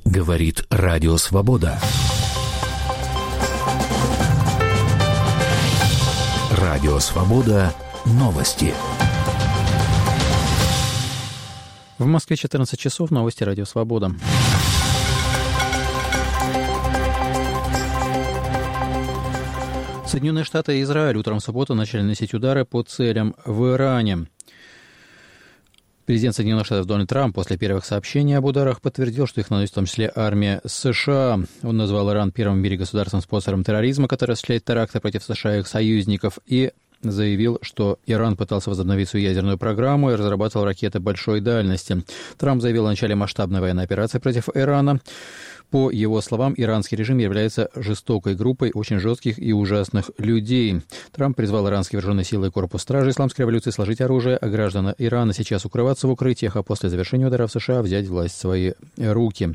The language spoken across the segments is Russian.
Говорит Радио Свобода. Радио Свобода. Новости. В Москве 14 часов. Новости Радио Свобода. Соединенные Штаты и Израиль утром в субботу начали наносить удары по целям в Иране. Президент Соединенных Штатов Дональд Трамп после первых сообщений об ударах подтвердил, что их наносит в том числе армия США. Он назвал Иран первым в мире государством-спонсором терроризма, который осуществляет теракты против США и их союзников, и заявил, что Иран пытался возобновить свою ядерную программу и разрабатывал ракеты большой дальности. Трамп заявил о начале масштабной военной операции против Ирана. По его словам, иранский режим является жестокой группой очень жестких и ужасных людей. Трамп призвал иранские вооруженные силы и корпус стражи исламской революции сложить оружие, а граждан Ирана сейчас укрываться в укрытиях, а после завершения ударов США взять власть в свои руки.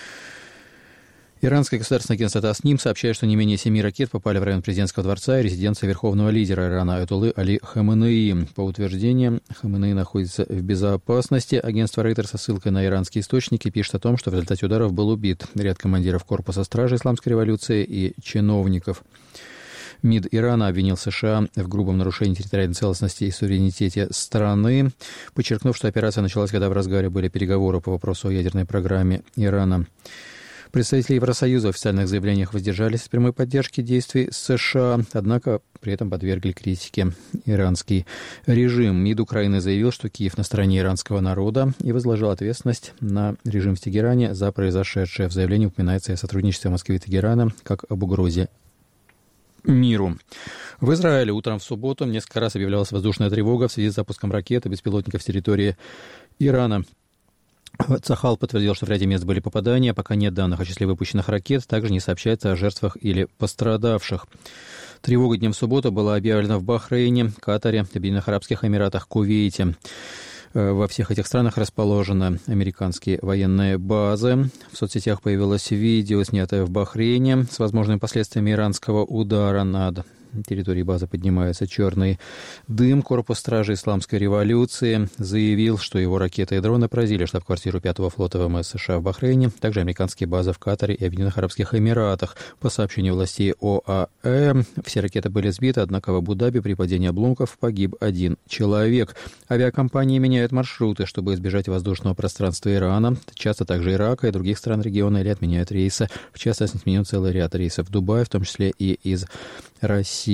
Иранское государственное агентство ТАСНИМ сообщает, что не менее 7 ракет попали в район президентского дворца и резиденции верховного лидера Ирана Аятоллы Али Хаменеи. По утверждениям, Хаменеи находится в безопасности. Агентство Рейтер со ссылкой на иранские источники пишет о том, что в результате ударов был убит ряд командиров корпуса стражи исламской революции и чиновников. МИД Ирана обвинил США в грубом нарушении территориальной целостности и суверенитете страны, подчеркнув, что операция началась, когда в разгаре были переговоры по вопросу о ядерной программе Ирана. Представители Евросоюза в официальных заявлениях воздержались от прямой поддержки действий США, однако при этом подвергли критике иранский режим. МИД Украины заявил, что Киев на стороне иранского народа и возложил ответственность на режим в Тегеране за произошедшее. В заявлении упоминается о сотрудничестве Москвы и Тегерана как об угрозе миру. В Израиле утром в субботу несколько раз объявлялась воздушная тревога в связи с запуском ракет и беспилотников с территории Ирана. Цахал подтвердил, что в ряде мест были попадания, пока нет данных о числе выпущенных ракет, также не сообщается о жертвах или пострадавших. Тревога днем в субботу была объявлена в Бахрейне, Катаре, Объединенных Арабских Эмиратах, Кувейте. Во всех этих странах расположены американские военные базы. В соцсетях появилось видео, снятое в Бахрейне, с возможными последствиями иранского удара над территории базы поднимается черный дым. Корпус стражи исламской революции заявил, что его ракеты и дроны поразили штаб-квартиру 5-го флота ВМС США в Бахрейне, также американские базы в Катаре и Объединенных Арабских Эмиратах. По сообщению властей ОАЭ, все ракеты были сбиты, однако в Абу-Даби при падении обломков погиб 1 человек. Авиакомпании меняют маршруты, чтобы избежать воздушного пространства Ирана, часто также Ирака и других стран региона, или отменяют рейсы. В частности, отменен целый ряд рейсов в Дубай, в том числе и из России.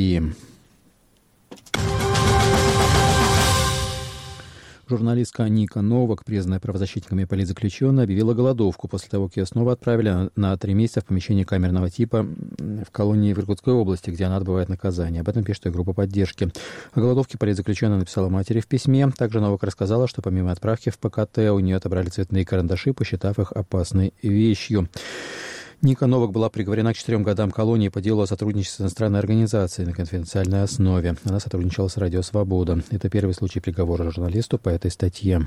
Журналистка Ника Новак, признанная правозащитниками политзаключенная, объявила голодовку после того, как ее снова отправили на 3 месяца в помещение камерного типа в колонии в Иркутской области, где она отбывает наказание. Об этом пишет ее группа поддержки. О голодовке политзаключенная написала матери в письме. Также Новак рассказала, что помимо отправки в ПКТ у нее отобрали цветные карандаши, посчитав их опасной вещью. Ника Новак была приговорена к 4 годам колонии по делу о сотрудничестве с иностранной организацией на конфиденциальной основе. Она сотрудничала с Радио Свобода. Это первый случай приговора журналисту по этой статье.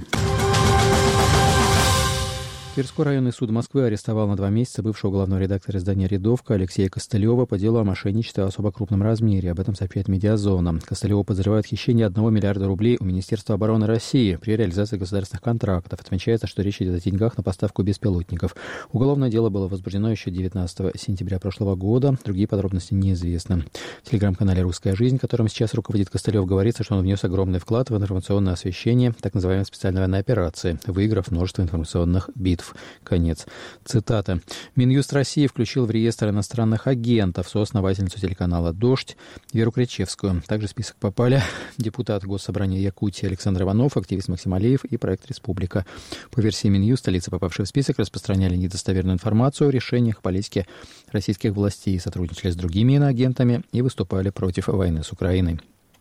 Тверской районный суд Москвы арестовал на 2 месяца бывшего главного редактора издания «Рядовка» Алексея Костылева по делу о мошенничестве в особо крупном размере. Об этом сообщает «Медиазона». Костылева подозревают в хищении 1 миллиарда рублей у Министерства обороны России при реализации государственных контрактов. Отмечается, что речь идет о деньгах на поставку беспилотников. Уголовное дело было возбуждено еще 19 сентября прошлого года. Другие подробности неизвестны. В телеграм-канале «Русская жизнь», которым сейчас руководит Костылев, говорится, что он внес огромный вклад в информационное освещение так называемой специальной военной операции, выиграв множество информационных битв. Конец цитаты. Минюст России включил в реестр иностранных агентов соосновательницу телеканала «Дождь» Веру Кричевскую. Также в список попали депутат Госсобрания Якутии Александр Иванов, активист Максим Алиев и проект «Республика». По версии Минюста, лица, попавшие в список, распространяли недостоверную информацию о решениях политики российских властей, сотрудничали с другими иноагентами и выступали против войны с Украиной.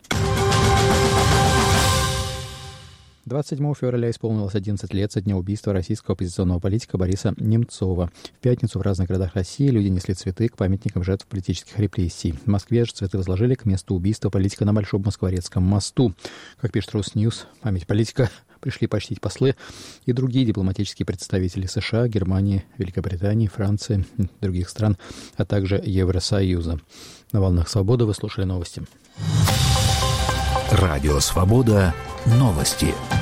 27 февраля исполнилось 11 лет со дня убийства российского оппозиционного политика Бориса Немцова. В пятницу в разных городах России люди несли цветы к памятникам жертв политических репрессий. В Москве же цветы возложили к месту убийства политика на Большом Москворецком мосту. Как пишет Росньюз, память политика пришли почтить послы и другие дипломатические представители США, Германии, Великобритании, Франции, других стран, а также Евросоюза. На волнах «Свободы» вы слушали новости. Радио «Свобода». Новости.